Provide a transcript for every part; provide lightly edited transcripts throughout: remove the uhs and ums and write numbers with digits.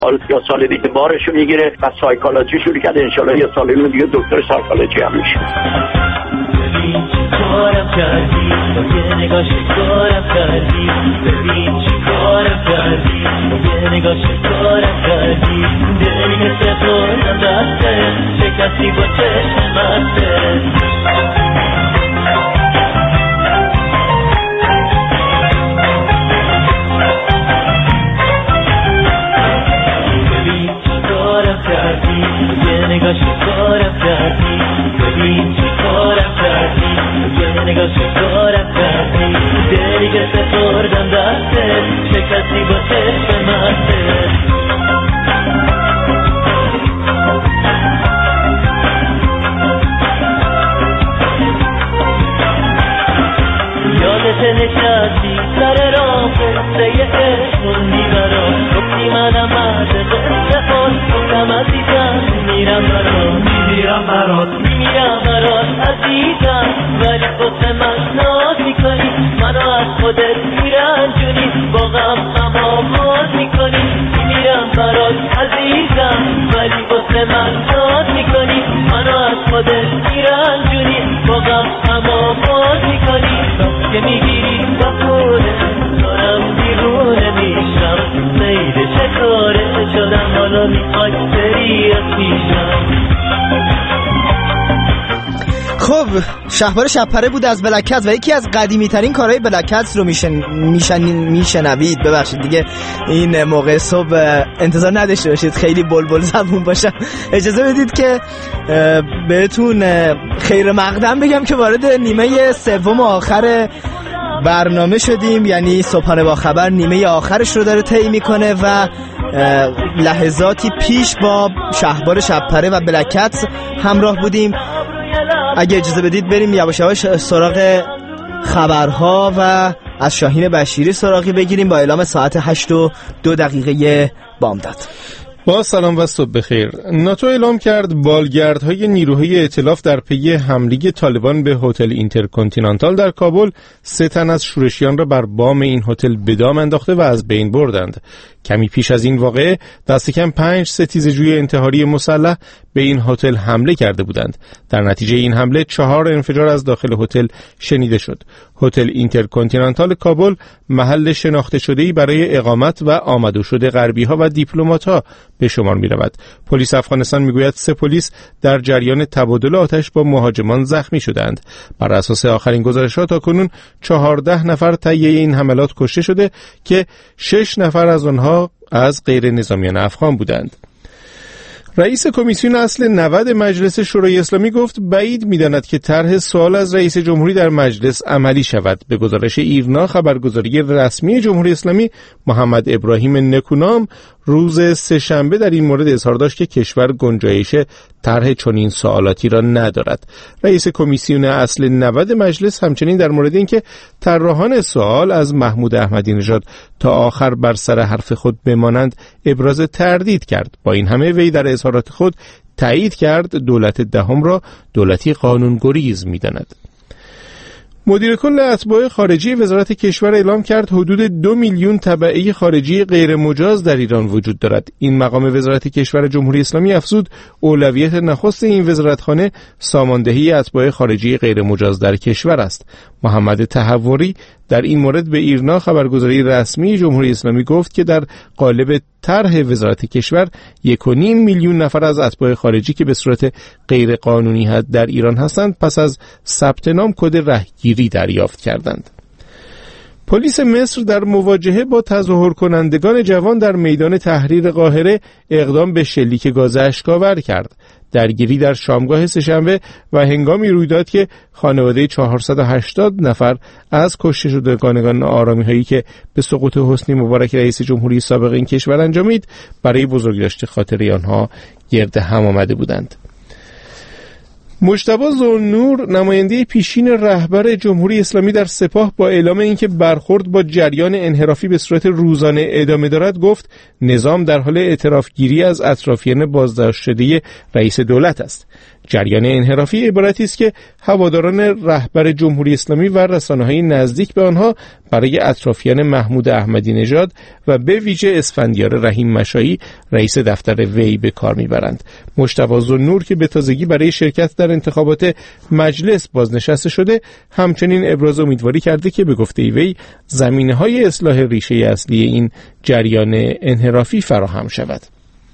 یا سال دیگه بارشو میگیره و سایکولوژی شروع کرده، انشالله یه سال دیگه دکتر سایکولوژی هم میشه. ببین چی کارم کردی، با یه نگاه شکارم کردی، ببین چی کارم کردی، با یه نگاه شکارم کردی، دلی مثل خودم دسته، شکستی با چشم بسته. ببین چی کارم کردی، با یه نگاه شکارم کردی، ببین چی کارم کردی، یه نگاه شکارم کردی، دلی که سپردم دسته، شکستی با چشم مسته. یادت نشستی سر راه قصه عشقون میبرم، گفتی منم مرد قصه خود، گفتم عزیزم میمیرم برات، میمیرم برات عزیزم، ولی خودت من ناز میکنی، منو از خودت میرنجونی، با غم آماز میکنی، میمیرم برات عزیزم، ولی خودت من ناز میکنی، منو از خودت میرنجونی، با غم آماز میکنی، که میگیری با خودت دارم بیرونه میشم، سید شکاره شدم، حالا میخوای بری از پیشم. خب شهبار شبپره بود از بلکت و یکی از قدیمی ترین کارهای بلکت رو میشنوید. ببخشید دیگه این موقع صبح انتظار نداشته باشید خیلی بلبل زبون باشم، اجازه بدید که بهتون خیر مقدم بگم که وارد نیمه سوم و آخر برنامه شدیم، یعنی صبحانه با خبر نیمه آخرش رو داره طی میکنه و لحظاتی پیش با شهبار شبپره و بلکت همراه بودیم. اگه اجازه بدید بریم یواش یواش سراغ خبرها و از شاهین بشیری سراغی بگیریم با اعلام ساعت 8:02 بامداد. با سلام و صبح بخیر. ناتو اعلام کرد بالگردهای نیروهای ائتلاف در پی حمله طالبان به هتل اینترکانتینانتال در کابل 3 تن از شورشیان را بر بام این هتل به دام انداخته و از بین بردند. کمی پیش از این واقعه دست کم 5 ستیزه‌جوی انتحاری مسلح به این هتل حمله کرده بودند. در نتیجه این حمله 4 انفجار از داخل هتل شنیده شد. هتل اینترکانتینانتال کابل محل شناخته شده‌ای برای اقامت و آمد و شد غربی‌ها و دیپلمات‌ها به شمار می‌رود. پلیس افغانستان میگوید 3 پلیس در جریان تبادل آتش با مهاجمان زخمی شدند. بر اساس آخرین گزارش‌ها تاکنون 14 نفر طی این حملات کشته شده که 6 نفر از آنها از غیر نظامیان افغان بودند. رئیس کمیسیون اصل 90 مجلس شورای اسلامی گفت بعید می‌داند که طرح سوال از رئیس جمهوری در مجلس عملی شود. به گزارش ایرنا خبرگزاری رسمی جمهوری اسلامی، محمد ابراهیم نکونام روز سه‌شنبه در این مورد اظهار داشت که کشور گنجایش طرح چنین سوالاتی را ندارد. رئیس کمیسیون اصل 90 مجلس همچنین در مورد اینکه طراحان سوال از محمود احمدی نژاد تا آخر بر سر حرف خود بمانند ابراز تردید کرد. با این همه وی در اظهارات خود تایید کرد دولت دهم را دولتی قانونگریز می‌داند. مدیر کل اتباع خارجی وزارت کشور اعلام کرد حدود 2 میلیون تبعه خارجی غیر مجاز در ایران وجود دارد. این مقام وزارت کشور جمهوری اسلامی افزود اولویت نخست این وزارتخانه ساماندهی اتباع خارجی غیر مجاز در کشور است. محمد تحوری در این مورد به ایرنا خبرگزاری رسمی جمهوری اسلامی گفت که در قالب طرح وزارت کشور 1.5 میلیون نفر از اتباع خارجی که به صورت غیر قانونی در ایران هستند پس از ثبت نام کد رهگیری دریافت کردند. پلیس مصر در مواجهه با تظاهر کنندگان جوان در میدان تحریر قاهره اقدام به شلیک گاز اشک‌آور کرد. درگیری در شامگاه سه‌شنبه و هنگامی روی داد که خانواده 480 نفر از کشته شدگان آرامی‌هایی که به سقوط حسنی مبارک رئیس جمهوری سابق این کشور انجامید برای بزرگداشت خاطره آنها گرد هم آمده بودند. مجتبی ذوالنور نماینده پیشین رهبر جمهوری اسلامی در سپاه با اعلام اینکه برخورد با جریان انحرافی به صورت روزانه ادامه دارد گفت نظام در حال اعتراف گیری از اطرافیان بازداشت شده رئیس دولت است. جریان انحرافی عبارتی است که هواداران رهبر جمهوری اسلامی و رسانه‌های نزدیک به آنها برای اطرافیان محمود احمدی نژاد و به ویژه اسفندیار رحیم مشایی رئیس دفتر وی به کار میبرند. مجتبی ذوالنور که به تازگی برای شرکت در انتخابات مجلس بازنشسته شده، همچنین ابراز امیدواری کرده که به گفته وی زمینه‌های اصلاح ریشه اصلی این جریان انحرافی فراهم شود.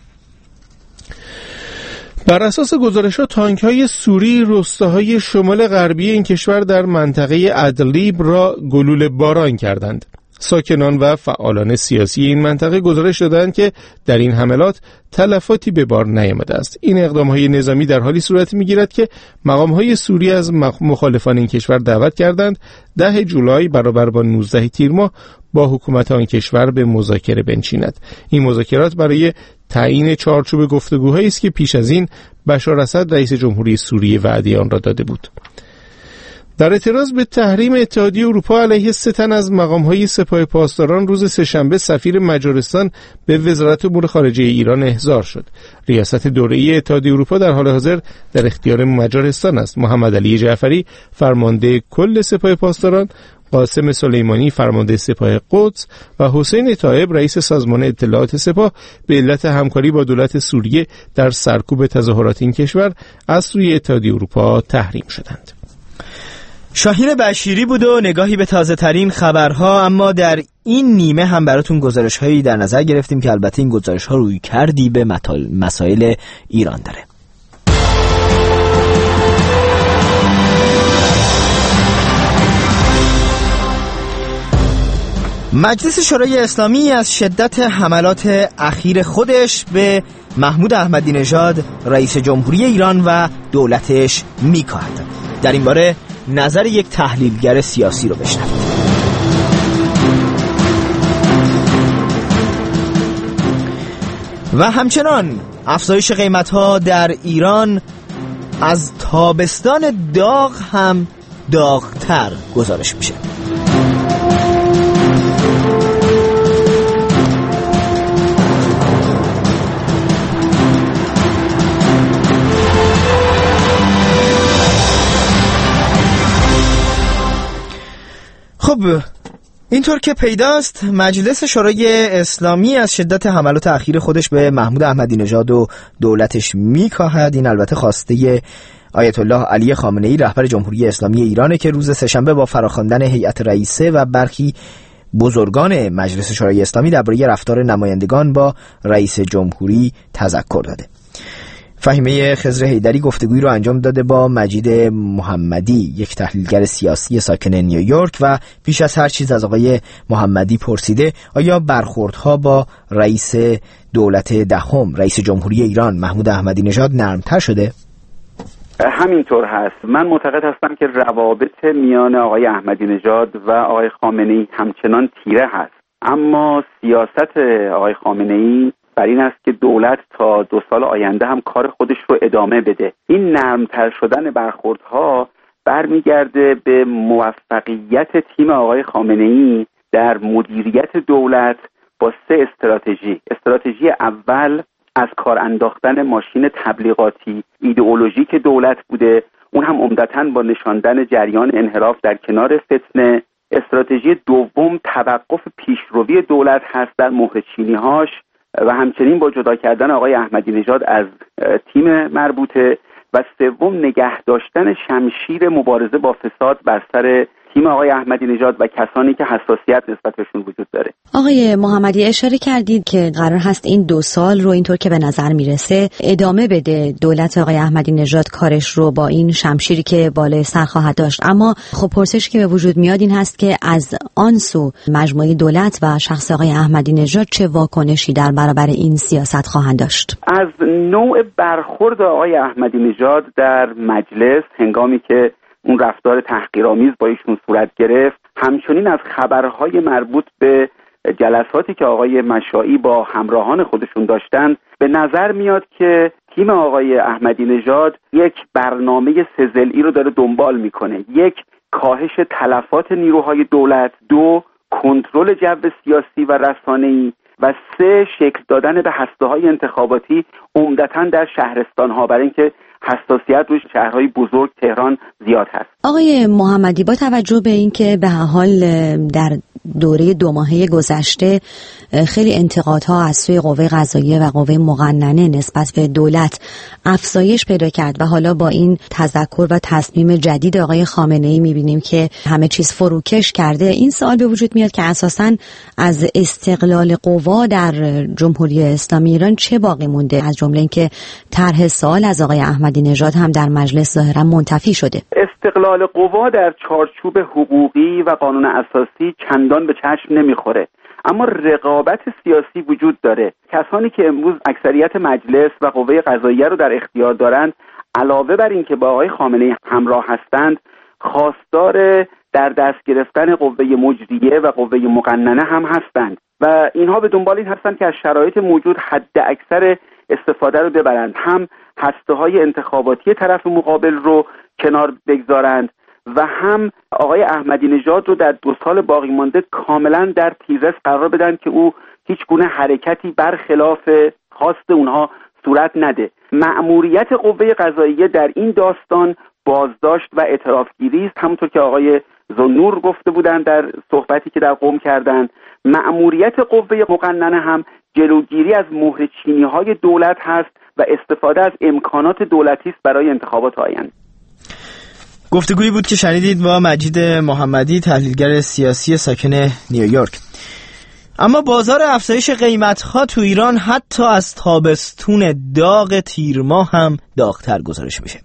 بر اساس گزارش‌ها تانک‌های سوری روستاهای شمال غربی این کشور در منطقه ادلیب را گلوله باران کردند. ساکنان و فعالان سیاسی این منطقه گزارش دادند که در این حملات تلفاتی به بار نیامده است. این اقدام‌های نظامی در حالی صورت می‌گیرد که مقام‌های سوری از مخالفان این کشور دعوت کردند 10 جولای برابر با 19 تیر ماه با حکومت آن کشور به مذاکره بنشیند. این مذاکرات برای تعیین چارچوب گفتگوهایی است که پیش از این بشار اسد رئیس جمهوری سوریه وعده آن را داده بود. در اعتراض به تحریم اتحادیه اروپا علیه 3 تن از مقام‌های سپاه پاسداران روز سه‌شنبه سفیر مجارستان به وزارت امور خارجه ایران احضار شد. ریاست دوره‌ای اتحادیه اروپا در حال حاضر در اختیار مجارستان است. محمد علی جعفری فرمانده کل سپاه پاسداران، قاسم سلیمانی فرمانده سپاه قدس و حسین طایب رئیس سازمان اطلاعات سپاه به علت همکاری با دولت سوریه در سرکوب تظاهرات این کشور از سوی اتحادیه اروپا تحریم شدند. شاهین بشیری بود و نگاهی به تازه ترین خبرها، اما در این نیمه هم براتون گزارش هایی در نظر گرفتیم که البته این گزارش ها روی کردی به مسائل ایران داره. مجلس شورای اسلامی از شدت حملات اخیر خودش به محمود احمدی نژاد رئیس جمهوری ایران و دولتش میکاهد. در این باره نظر یک تحلیلگر سیاسی رو بشنوید. و همچنان افزایش قیمت‌ها در ایران از تابستان داغ هم داغ‌تر گزارش میشه. خب اینطور که پیداست مجلس شورای اسلامی از شدت حملات اخیر خودش به محمود احمدی نژاد و دولتش میکاهد. این البته خواسته آیت الله علی خامنه‌ای رهبر جمهوری اسلامی ایرانه که روز سه‌شنبه با فراخواندن هیئت رئیسه و برخی بزرگان مجلس شورای اسلامی درباره رفتار نمایندگان با رئیس جمهوری تذکر داده. فهیمه خضر حیدری گفتگویی رو انجام داده با مجید محمدی، یک تحلیلگر سیاسی ساکن نیویورک، و پیش از هر چیز از آقای محمدی پرسیده آیا برخوردها با رئیس دولت دهم رئیس جمهوری ایران محمود احمدی نژاد نرمتر شده؟ همینطور هست. من معتقد هستم که روابط میان آقای احمدی نژاد و آقای خامنه‌ای همچنان تیره هست، اما سیاست آقای خامنه‌ای بر این است که دولت تا 2 سال آینده هم کار خودش رو ادامه بده. این نرمتر شدن برخوردها برمیگرده به موفقیت تیم آقای خامنه‌ای در مدیریت دولت با 3 استراتژی. استراتژی اول از کار انداختن ماشین تبلیغاتی ایدئولوژیک دولت بوده، اون هم عمدتاً با نشاندن جریان انحراف در کنار فتنه. استراتژی دوم توقف پیشروی دولت هست در مهرچینی‌هاش و همچنین با جدا کردن آقای احمدی نژاد از تیم مربوطه، و سوم نگه داشتن شمشیر مبارزه با فساد بر سر تیم آقای احمدی نژاد و کسانی که حساسیت نسبت بهشون وجود داره. آقای محمدی اشاره کردید که قرار هست این 2 سال رو اینطور که به نظر میرسه ادامه بده دولت آقای احمدی نژاد کارش رو با این شمشیری که بالای سر خواهد داشت، اما خب پرسشی که به وجود میاد این هست که از آن سو مجموعه دولت و شخص آقای احمدی نژاد چه واکنشی در برابر این سیاست خواهند داشت؟ از نوع برخورد آقای احمدی نژاد در مجلس هنگامی که اون رفتار تحقیرآمیز با ایشون صورت گرفت، همچنین از خبرهای مربوط به جلساتی که آقای مشایی با همراهان خودشون داشتند، به نظر میاد که تیم آقای احمدی نژاد یک برنامه 3 ضلعی رو داره دنبال میکنه. 1 کاهش تلفات نیروهای دولت، 2 کنترل جو سیاسی و رسانه‌ای، و 3 شکل دادن به هسته‌های انتخاباتی عمدتاً در شهرستان‌ها، برای اینکه حساسیت روی شهرهای بزرگ تهران زیاد هست. آقای محمدی، با توجه به اینکه به هر حال در دوره 2 ماهه گذشته خیلی انتقادها از سوی قوه قضاییه و قوه مقننه نسبت به دولت افزایش پیدا کرد و حالا با این تذکر و تصمیم جدید آقای خامنه‌ای می‌بینیم که همه چیز فروکش کرده، این سوال به وجود میاد که اساساً از استقلال قوا در جمهوری اسلامی ایران چه باقی مونده، از جمله اینکه طرح سوال از آقای احمدی نژاد هم در مجلس ظاهراً منتفی شده. استقلال قوا در چارچوب حقوقی و قانون اساسی چندان به چشم نمیخوره، اما رقابت سیاسی وجود داره. کسانی که امروز اکثریت مجلس و قوه قضاییه رو در اختیار دارند، علاوه بر این که با آقای خامنه‌ای همراه هستند، خواستار در دست گرفتن قوه مجریه و قوه مقننه هم هستند و اینها به دنبال این هستند که از شرایط موجود حد اکثر استفاده رو ببرند، هم هسته‌های انتخاباتی طرف مقابل رو کنار بگذارند و هم آقای احمدی نژاد رو در 2 سال باقی مانده کاملا در تیررس قرار بدن که او هیچ گونه حرکتی برخلاف خواست اونها صورت نده. مأموریت قوه قضاییه در این داستان بازداشت و اعترافگیری است، همونطور که آقای ذوالنور گفته بودند در صحبتی که در قم کردند. مأموریت قوه مقننه هم جلوگیری از مهرچینی‌های دولت هست و استفاده از امکانات دولتی است برای انتخابات آینده. گفتگویی بود که شنیدید با مجید محمدی، تحلیلگر سیاسی ساکن نیویورک. اما بازار افزایش قیمت‌ها تو ایران حتی از تابستون داغ تیر ماه هم داغ‌تر گزارش میشه.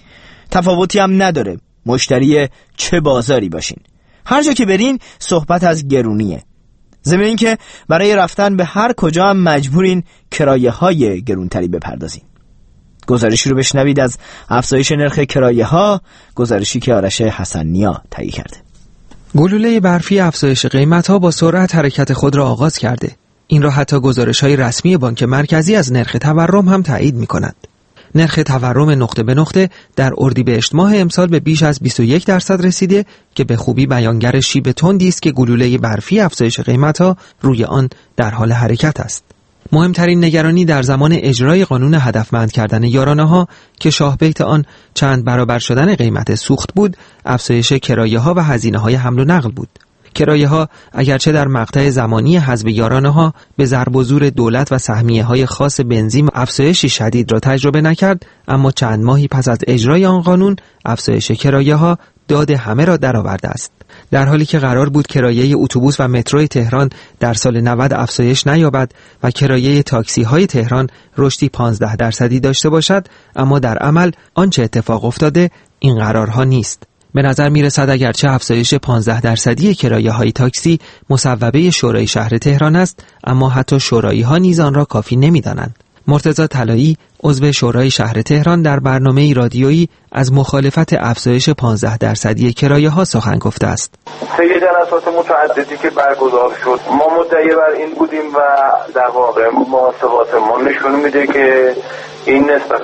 تفاوتی هم نداره مشتری چه بازاری باشین، هر جا که برین صحبت از گرونیه. ضمن این که برای رفتن به هر کجا هم مجبورین کرایه‌های گرونتری بپردازین. گزارشی رو بشنوید از افزایش نرخ کرایه‌ها، گزارشی که آرش حسن‌نیا تهیه کرده. گلوله برفی افزایش قیمت‌ها با سرعت حرکت خود را آغاز کرده. این را حتی گزارش‌های رسمی بانک مرکزی از نرخ تورم هم تایید می‌کنند. نرخ تورم نقطه به نقطه در اردیبهشت ماه امسال به بیش از 21% رسیده که به خوبی بیانگر شیب تندی است که گلوله برفی افزایش قیمت‌ها روی آن در حال حرکت است. مهمترین نگرانی در زمان اجرای قانون هدفمند کردن یارانه‌ها که شاهبیت آن چند برابر شدن قیمت سوخت بود، افزایش کرایه‌ها و هزینه‌های حمل و نقل بود. کرایه‌ها اگرچه در مقطع زمانی حذف یارانه‌ها به ضرب و زور دولت و سهمیه‌های خاص بنزین افزایشی شدید را تجربه نکرد، اما چند ماهی پس از اجرای آن قانون افزایش کرایه‌ها داد همه را درآورده است. در حالی که قرار بود کرایه اتوبوس و مترو تهران در سال 90 افزایش نیابد و کرایه تاکسی‌های تهران رشدی 15% داشته باشد، اما در عمل آنچه اتفاق افتاده این قرارها نیست. به نظر می‌رسد اگرچه افزایش 15% کرایه‌های تاکسی مصوبه شورای شهر تهران است، اما حتی شورایی‌ها نیز آن را کافی نمی‌دانند. مرتضی طلایی عضو شورای شهر تهران در برنامه رادیویی از مخالفت افزایش 15% کرایه‌ها سخن گفته است. طی جلسات متعددی که برگزار شد ما مدعی بر این بودیم و در واقع محاسبات ما نشون میده که این نسبت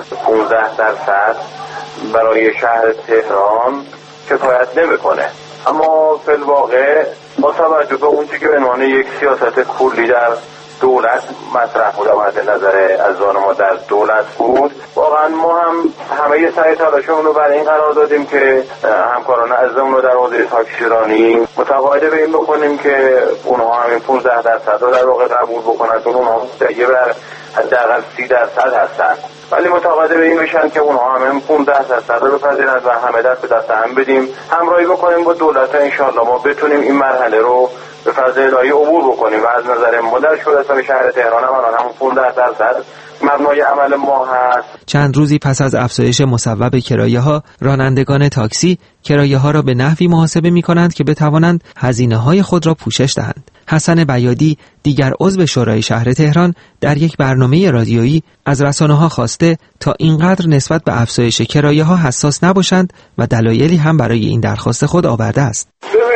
15% برای شهر تهران کفایت نمیکنه، اما فی الواقع با توجه به اون چیزی که به عنوان یک سیاست کلی در دولت مطرح بود و مد نظر از ما در دولت بود، واقعا ما هم همه سعی تلاشمون رو برای این قرار دادیم که همکاران عزیزمون رو در حوزه تاکسیرانی متقاعد به این بکنیم که اونها همین 15% رو در واقع قبول بکنن، چون اونها دیگه بر حداقل 30% هستن، ولی متقاعد به این بشن که اونها همین 15% رو بپذیرند و همه دست به دست هم بدیم، همراهی بکنیم با دولت تا انشالله ما بتونیم این مرحله رو به فضل الهی عبور بکنیم و از نظر ما در شورای شهر تهران هم 15% مبنای عمل ما هست. چند روزی پس از افزایش مصوب کرایه‌ها، رانندگان تاکسی کرایه‌ها را به نحوی محاسبه می‌کنند که بتوانند هزینه‌های خود را پوشش دهند. حسن بیادی دیگر عضو شورای شهر تهران در یک برنامه رادیویی از رسانه‌ها خواسته تا اینقدر نسبت به افزایش کرایه‌ها حساس نباشند و دلایلی هم برای این درخواست خود آورده است.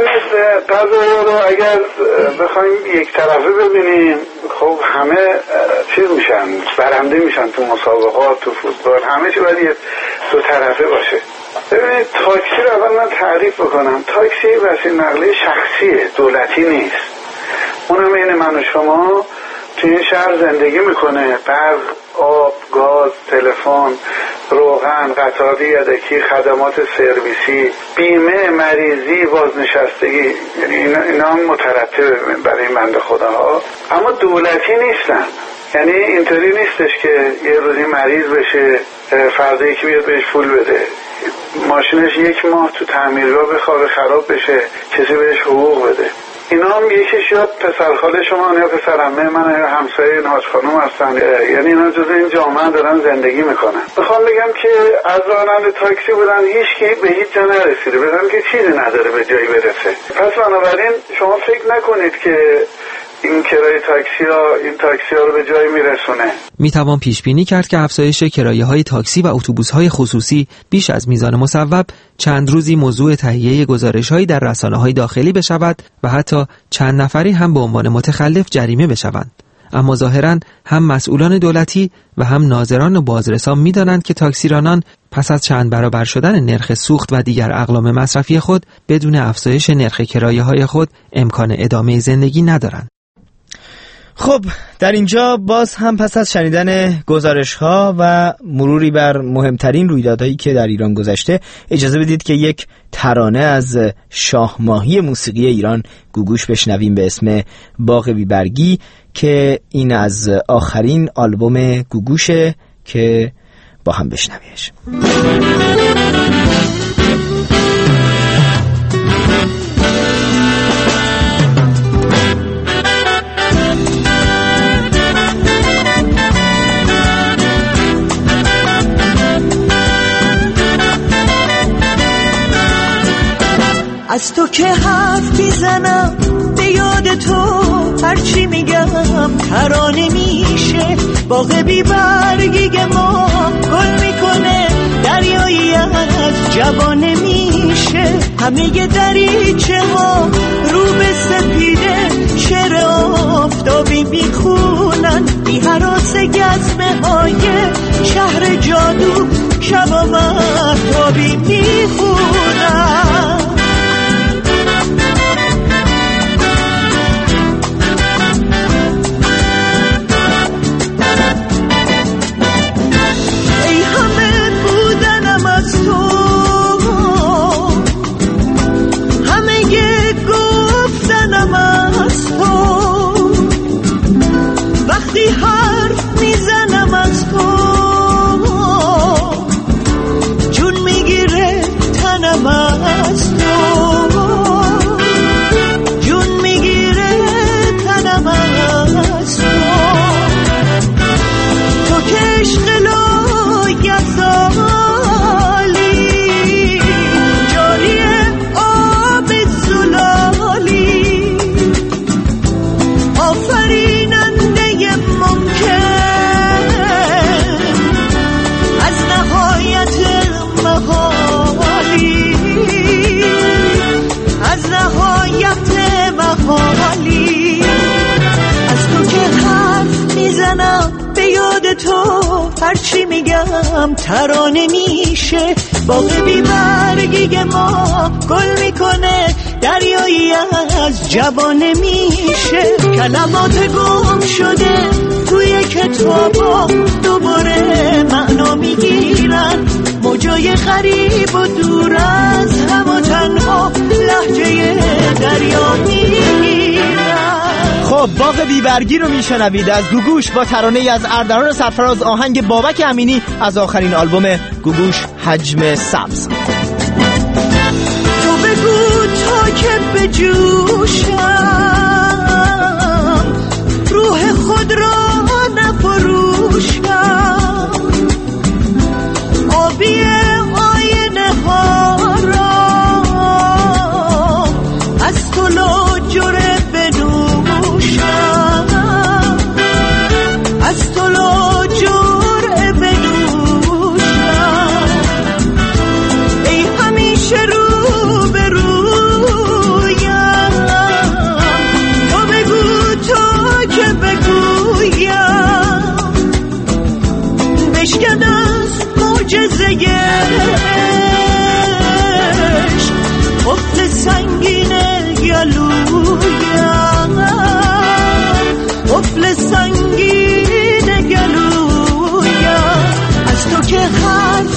قضایا رو اگر بخوایم یک طرفه ببینیم، خب همه چیز میشن، برنده میشن تو مسابقات، تو فوتبال، همه چی باید دو طرفه باشه. ببینید تاکسی رو اول من تعریف بکنم. تاکسی وسیله نقلیه شخصیه، دولتی نیست. اونم این من و شما تو این شهر زندگی میکنه، برق، آب، گاز، تلفن روغن، قطاری یدکی، خدمات سرویسی، بیمه، مریضی، بازنشستگی، یعنی اینا مترتبه برای این بنده خداها، اما دولتی نیستن. یعنی اینطوری نیستش که یه روزی مریض بشه فردا یکی بیاد بهش پول بده، ماشینش 1 ماه تو تعمیرگاه بخوابه خراب بشه کسی بهش حقوق بده. اینا هم یکیش یا پسرخاله شما یا پسرعمه من یا همسایه ناج خانم هستن، یعنی اینا جز این جامعه دارن زندگی میکنن. میخوام بگم که از راننده تاکسی بودن هیچ کی به هیچ جا نرسیده، بدون که چیزی نداره به جایی برسه. پس بنابراین شما فکر نکنید که این کرایه تاکسی ها رو به جایی میرسونه. میتوان پیش بینی کرد که افزایش کرایه های تاکسی و اتوبوس های خصوصی بیش از میزان مصوب چند روزی موضوع تهیه گزارش هایی در رسانه های داخلی بشود و حتی چند نفری هم به عنوان متخلف جریمه بشوند. اما ظاهراً هم مسئولان دولتی و هم ناظران و بازرسان میدانند که تاکسیرانان پس از چند برابر شدن نرخ سوخت و دیگر اقلام مصرفی خود بدون افزایش نرخ کرایه های خود امکان ادامه زندگی ندارند. خب در اینجا باز هم پس از شنیدن گزارش‌ها و مروری بر مهمترین رویدادهایی که در ایران گذشته، اجازه بدید که یک ترانه از شاهماهی موسیقی ایران گوگوش بشنویم به اسم باغ بیبرگی که این از آخرین آلبوم گوگوشه که با هم بشنویش. از تو که حرف میزنم به یاد تو هرچی میگم ترانه میشه. باغ بی برگی ما گل میکنه، دریایی از جوانه میشه. همه دریچه ها رو به سپیده شعر آفتابی میخونن، بی هراس گزمه های شهر جادو شب و مهتابی میخونن. حرف میزنم از تو جون میگیره تنم از تو، جون میگیره تنم از تو. تو که عشق لایزالی جاری آب زلالی، آفریننده ممکن از نهایت محالی، از نهایت محالی. از تو که حرف میزنم به یاد تو هرچی میگم ترانه میشه. باغ بی برگی ما گل میکنه، دریایی از جوانه میشه. کلمات گم شده توی کتابا دوباره معنا میگیرن، موجای غریب و دور از هم و تنها لهجه دریا میگیرن. خب باغ بیبرگی رو میشنوید از گوگوش با ترانه‌ای از اردلان سرفراز، آهنگ بابک امینی از آخرین آلبوم گوگوش حجم سبز. تو بگو تا که بجوشم روح خود را نفروشم، آبی آینه ها را از تو لاجره بنوشم، از تو لاجره بنوشم. ای همیشه رو به رویم، تو بگو تا که بگویم، بشکن از معجزه عشق قفل سنگین گلویم، قفل سنگین گلویم. از تو که حرف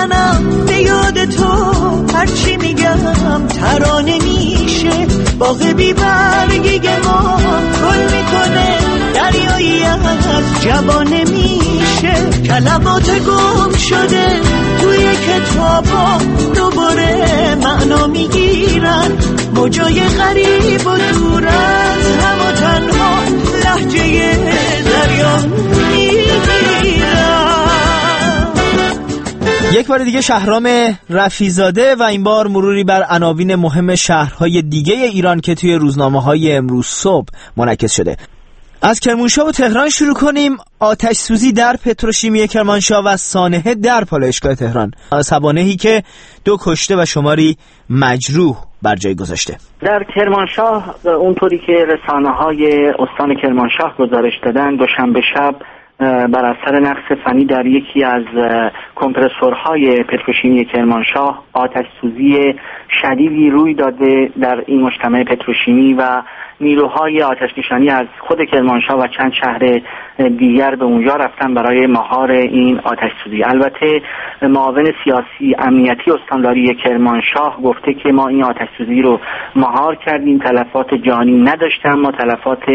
میزنم به یاد تو، هرچی میگم ترانه میشه. باغ بی برگی ما گل میکنه، دریایی از جوانه میشه. کلمات گم شده توی کتابا دوباره معنا میگیرن، موجای غریب و دور از هم و تنها لهجه دریا میگیرن. یک بار دیگه شهرام رفیزاده و این بار مروری بر عناوین مهم شهرهای دیگه ایران که توی روزنامه‌های امروز صبح منعکس شده. از کرمانشاه و تهران شروع کنیم. آتش سوزی در پتروشیمی کرمانشاه و سانحه در پالایشگاه تهران، سوانحی که 2 کشته و شماری مجروح بر جای گذاشته. در کرمانشاه اونطوری که رسانه‌های استان کرمانشاه گزارش دادن، دوشنبه شب بر اثر نقص فنی در یکی از کمپرسورهای پتروشیمی کرمانشاه آتش سوزی شدیدی روی داده در این مجتمع پتروشیمی و نیروهای آتش نشانی از خود کرمانشاه و چند شهر دیگر به اونجا رفتن برای مهار این آتش سوزی. البته معاون سیاسی امنیتی استانداری کرمانشاه گفته که ما این آتش سوزی رو مهار کردیم، تلفات جانی نداشته، اما تلفات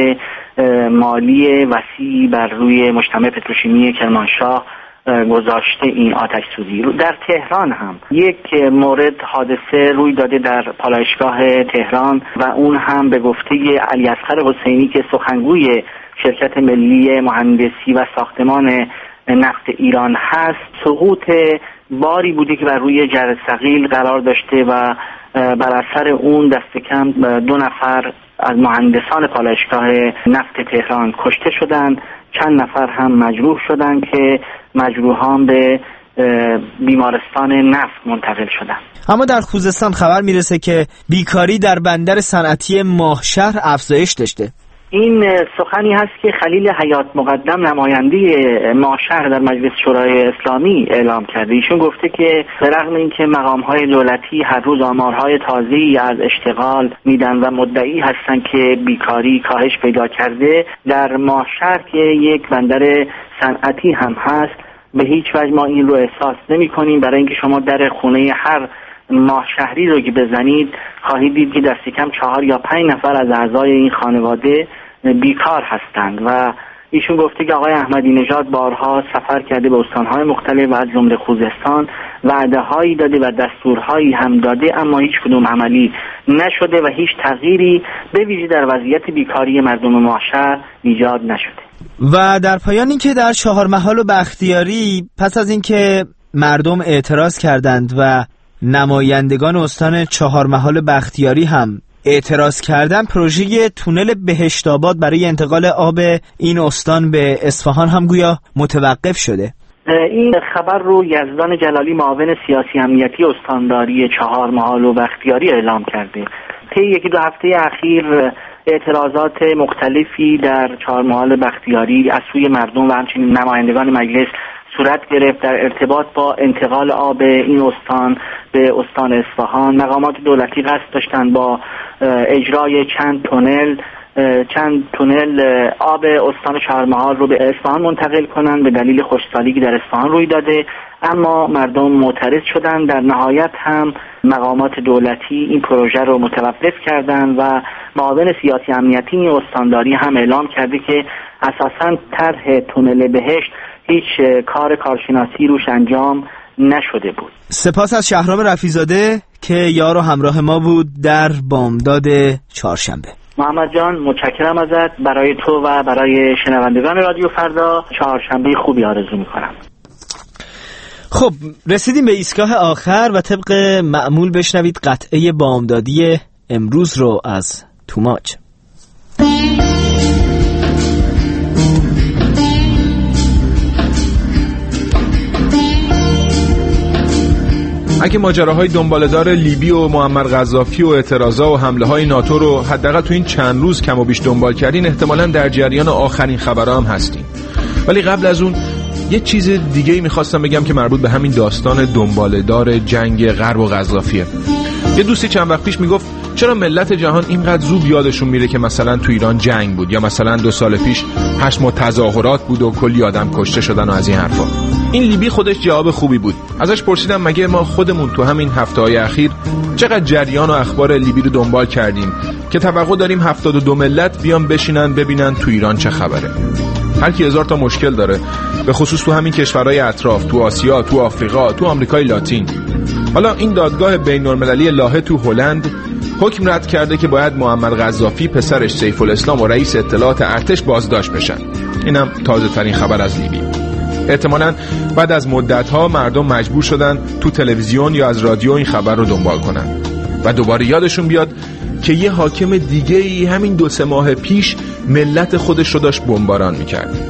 مالی وسیعی بر روی مجتمع پتروشیمی کرمانشاه گذاشته این آتش سوزی. در تهران هم یک مورد حادثه روی داده در پالایشگاه تهران و اون هم به گفته علی اصغر حسینی که سخنگوی شرکت ملی مهندسی و ساختمان نفت ایران هست، سقوط باری بوده که بر روی جرثقیل قرار داشته و بر اثر اون دست کم 2 نفر از مهندسان پالایشگاه نفت تهران کشته شدند، چند نفر هم مجروح شدند که مجروحان به بیمارستان نفت منتقل شدند. اما در خوزستان خبر میرسه که بیکاری در بندر صنعتی ماهشهر افزایش داشته. این سخنی هست که خلیل حیات مقدم نماینده ماهشهر در مجلس شورای اسلامی اعلام کرده. ایشون گفته که به رغم اینکه مقام‌های دولتی هر روز آمارهای تازه‌ای از اشتغال میدن و مدعی هستن که بیکاری کاهش پیدا کرده، در ماهشهر که یک بندر صنعتی هم هست به هیچ وجه ما این رو احساس نمی‌کنیم. برای اینکه شما در خونه هر ماهشهری رو که بزنید خواهید دید که دست کم 4 یا 5 نفر از اعضای این خانواده بیکار هستند و ایشون گفته که آقای احمدی نژاد بارها سفر کرده به استانهای مختلف و از جمله خوزستان وعده‌هایی داده و دستورهایی هم داده، اما هیچ کدوم عملی نشده و هیچ تغییری به ویژه در وضعیت بیکاری مردم ماهشهر ایجاد نشده. و در پایان این که در چهارمحال و بختیاری پس از اینکه مردم اعتراض کردند و نمایندگان استان چهارمحال بختیاری هم اعتراض کردن، پروژه تونل بهشت‌آباد برای انتقال آب این استان به اصفهان هم گویا متوقف شده. این خبر رو یزدان جلالی معاون سیاسی امنیتی استانداری چهارمحال و بختیاری اعلام کرده. طی 1-2 هفته اخیر اعتراضات مختلفی در چهارمحال بختیاری از سوی مردم و همچنین نمایندگان مجلس صورت گرفت در ارتباط با انتقال آب این استان به استان اصفهان. مقامات دولتی قصد داشتند با اجرای چند تونل آب استان چهارمحال رو به اصفهان منتقل کنند به دلیل خشکسالی که در اصفهان روی داده، اما مردم معترض شدند. در نهایت هم مقامات دولتی این پروژه رو متوقف کردند و معاون سیاسی امنیتی استانداری هم اعلام کرده که اساساً طرح تونل بهشت هیچ کارشناسی روش انجام نشده بود. سپاس از شهرام رفیزاده که یار و همراه ما بود در بامداد چهارشنبه. محمد جان متشکرم ازت. برای تو و برای شنوندگان رادیو فردا چهارشنبه خوبی آرزو میکنم. خب رسیدیم به ایستگاه آخر و طبق معمول بشنوید قطعه بامدادی امروز رو از توماج. اگه ماجراهای دنباله‌دار لیبی و معمر قذافی و اعتراضا و حمله‌های ناتو رو حداقل تو این چند روز کم و بیش دنبال کردین، احتمالاً در جریان آخرین خبرها هم هستین. ولی قبل از اون یه چیز دیگه‌ای می‌خواستم بگم که مربوط به همین داستان دنباله‌دار جنگ غرب و قذافیه. یه دوستی چند وقت پیش میگفت چرا ملت جهان اینقدر زود یادشون میره که مثلا تو ایران جنگ بود یا مثلا 2 سال پیش 8 تظاهرات بود و کلی آدم کشته شدن و از این حرفا. این لیبی خودش جواب خوبی بود. ازش پرسیدم مگه ما خودمون تو همین هفته‌های اخیر چقدر جریان و اخبار لیبی رو دنبال کردیم که توقع داریم 72 ملت بیان بشینن ببینن تو ایران چه خبره. هر کی هزار تا مشکل داره، به خصوص تو همین کشورهای اطراف، تو آسیا، تو آفریقا، تو آمریکای لاتین. حالا این دادگاه بین‌المللی لاهه تو هلند حکم رد کرده که باید معمر قذافی، پسرش سیف الاسلام و رئیس اطلاعات ارتش بازداشت بشن. اینم تازه ترین خبر از لیبی. احتمالاً بعد از مدت‌ها مردم مجبور شدن تو تلویزیون یا از رادیو این خبر رو دنبال کنن و دوباره یادشون بیاد که یه حاکم دیگه‌ای همین 2-3 ماه پیش ملت خودش رو داشت بمباران می‌کرد.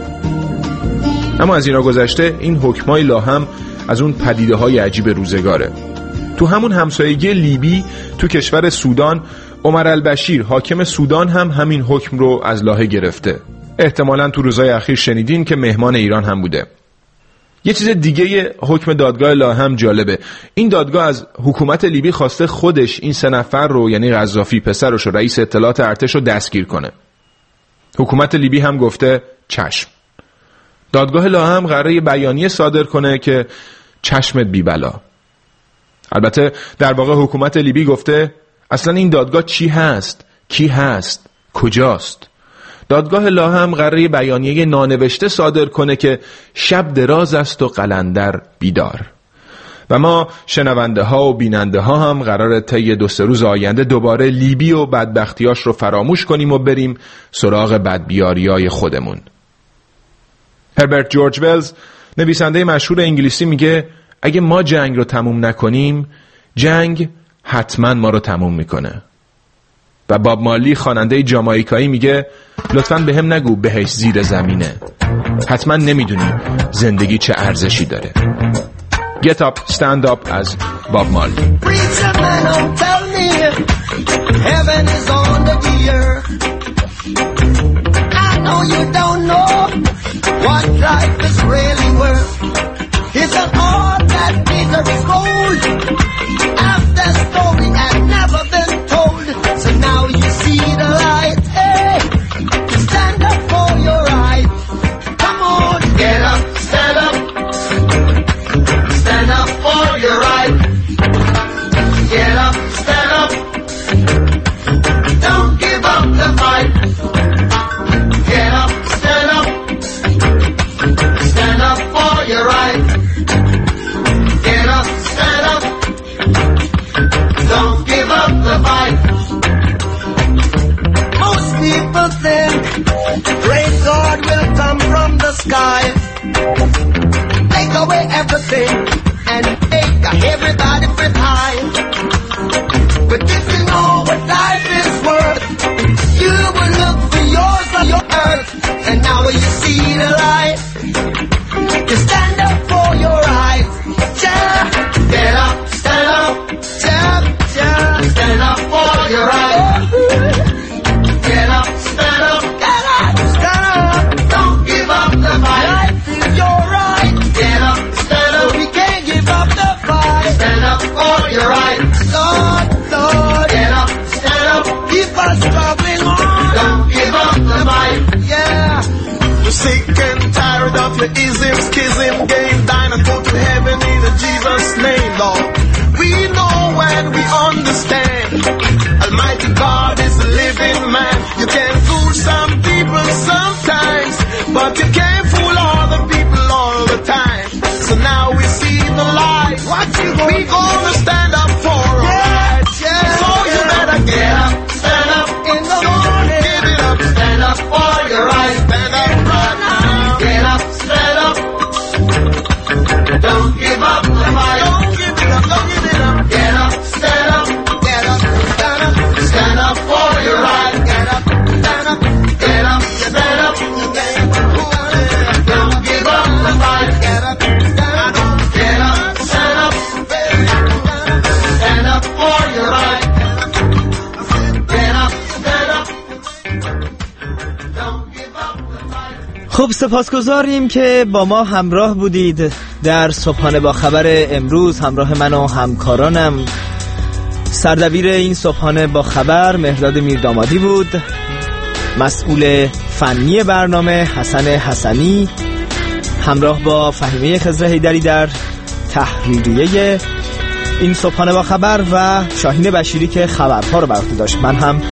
اما از اینا گذشته، این حکمای لاهم از اون پدیده‌های عجیب روزگاره. تو همون همسایگی لیبی تو کشور سودان، عمر البشیر حاکم سودان هم همین حکم رو از لاهه گرفته. احتمالاً تو روزهای اخیر شنیدین که مهمان ایران هم بوده. یه چیز دیگه حکم دادگاه لاهه هم جالبه. این دادگاه از حکومت لیبی خواسته خودش این 3 نفر رو، یعنی قذافی، پسرش و رئیس اطلاعات ارتش رو دستگیر کنه. حکومت لیبی هم گفته چشم. دادگاه لاهه هم قراره بیانیه صادر کنه که چشمت بی بلا. البته در واقع حکومت لیبی گفته اصلا این دادگاه چی هست؟ کی هست؟ کجاست؟ دادگاه لاهه هم قراره بیانیه نانوشته صادر کنه که شب دراز است و قلندر بیدار. و ما شنونده ها و بیننده ها هم قراره طی 2-3 روز آینده دوباره لیبی و بدبختیاش رو فراموش کنیم و بریم سراغ بدبیاریای خودمون. هربرت جورج ولز، نویسنده مشهور انگلیسی، میگه اگه ما جنگ رو تموم نکنیم، جنگ حتما ما رو تموم میکنه. و باب مارلی، خواننده جامائیکایی، میگه لطفاً به هم نگو بهش زیر زمینه، حتما نمیدونی زندگی چه ارزشی داره. Get up, stand up از باب مارلی. It's an art that deserves gold. After story had never been told. So now you see the light. Hey, stand up for your right. Come on, get up, stand up. Stand up for your right. Get up, stand up. Don't give up the fight. Get up, stand up. Stand up for your right. People think great God will come from the sky, take away everything and make everybody feel high. But if you know what life is worth, you will look for yours on your earth. And now when you see the light, you stand up for your rights. Yeah, get up, stand up, yeah, yeah, stand up for your rights. Get up, stand up, get up, stand up. Don't give up the fight. Life is your right. Get up, stand up. We can't give up the fight. Stand up for your right. Lord, Lord. Get up, stand up. Keep us struggling on. Don't give up the fight. Yeah. We're sick and tired of your ism, schism, game. Dine and go to heaven in Jesus' name, Lord. We know and we understand. Almighty God is a living man. You can fool some people sometimes, but you can't fool all the people all the time. So now we see the light. What you gonna we gonna stand up for our rights. Yeah. So you better get up, stand up in the morning. Give it up, stand up for your rights. Stand up right now. Get up, stand up. Don't give up the fight. Don't give it up, don't give it up. Get up, stand up. Get up, stand up. Stand up for your right. Get up, stand up. Get up, stand up. Don't give up the fight. Get up, stand up. Get up, stand up. Stand up for your right. Get up, stand up. Don't give up the fight. خب سپاسگزاریم که با ما همراه بودید در صبحانه با خبر امروز. همراه من و همکارانم سردبیر این صبحانه با خبر مهرداد میردامادی بود، مسئول فنی برنامه حسن حسنی، همراه با فهیمه خضر حیدری در تحریریه این صبحانه با خبر و شاهین بشیری که خبرها رو بر عهده داشت. من هم